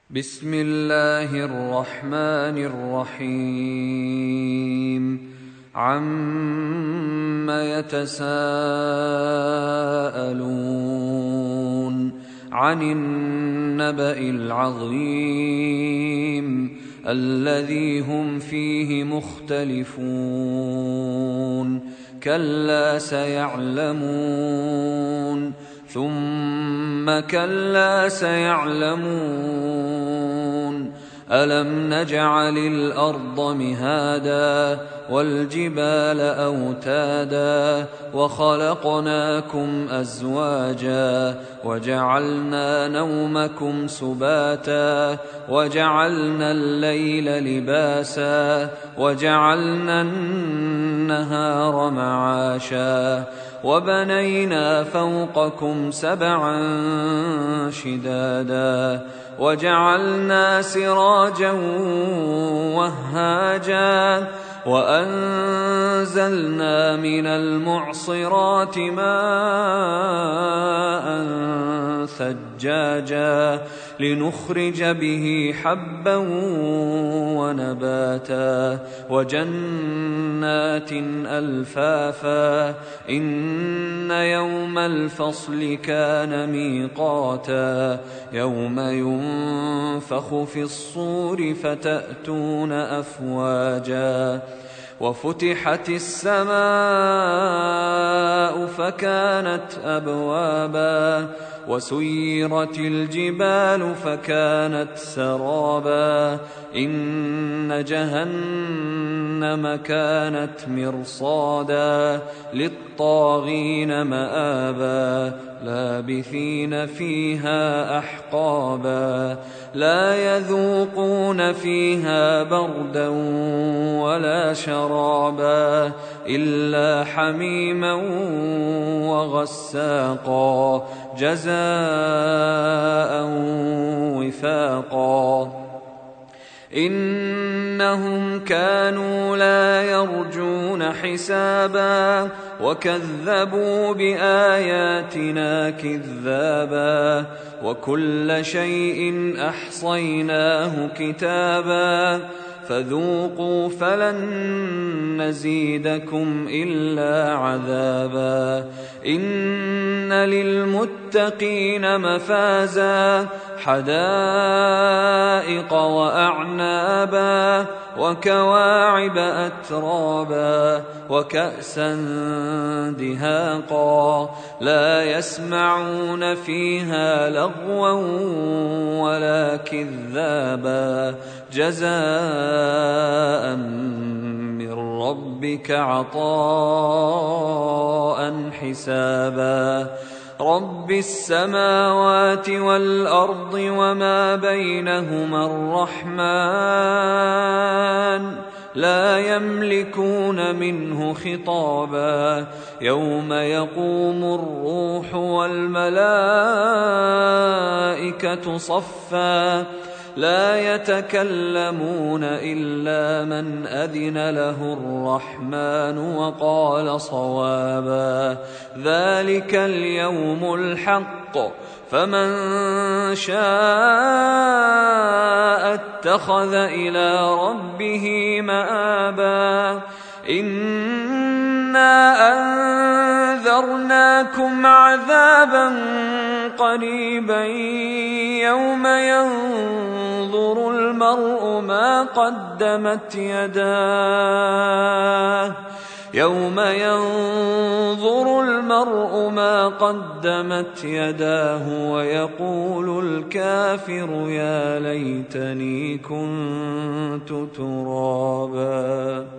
بسم الله الرحمن الرحيم عم يتساءلون عن النبأ العظيم الذي هم فيه مختلفون كلا سيعلمون ثم كلا سيعلمون ألم نجعل الأرض مهادا والجبال أوتادا وخلقناكم أزواجا وجعلنا نومكم سباتا وجعلنا الليل لباسا وجعلنا النهار معاشا وبنينا فوقكم سبعا شدادا وجعلنا سراجا وهاجا وأنزلنا من المعصرات ماء ثجاجا لنخرج به حبا ونباتا وجنات ألفافا إن يوم الفصل كان ميقاتا يوم ينفخ في الصور فتأتون أفواجا وفتحت السماء فكانت أبوابا وسيرت الجبال فكانت سرابا إن جهنم كانت مرصادا للطاغين مآبا لابثين فيها أحقابا لا يذوقون فيها بردا ولا شرابا إلا حميما وغساقا جزاء وفاقا إنهم كانوا لا يرجون حسابا وكذبوا بآياتنا كذابا وكل شيء أحصيناه كتابا فذوقوا فلن نزيدكم إلا عذابا إن للمتقين مفازا حدائق وأعنابا وكواعب أترابا وكأسا دهاقا لا يسمعون فيها لغوا ولا كذابا جزاء من ربك عطاء حسابا رب السماوات والأرض وما بينهما الرحمن لا يملكون منه خطابا يوم يقوم الروح والملائكة صفا لا يتكلمون إلا من أذن له الرحمن وقال صوابا ذلك اليوم الحق فمن شاء اتخذ إلى ربه مآبا إنا أنذرناكم عذابا قريبا يوم ينظر المرء ما قدمت يداه ويقول الكافر يا ليتني كنت ترابا.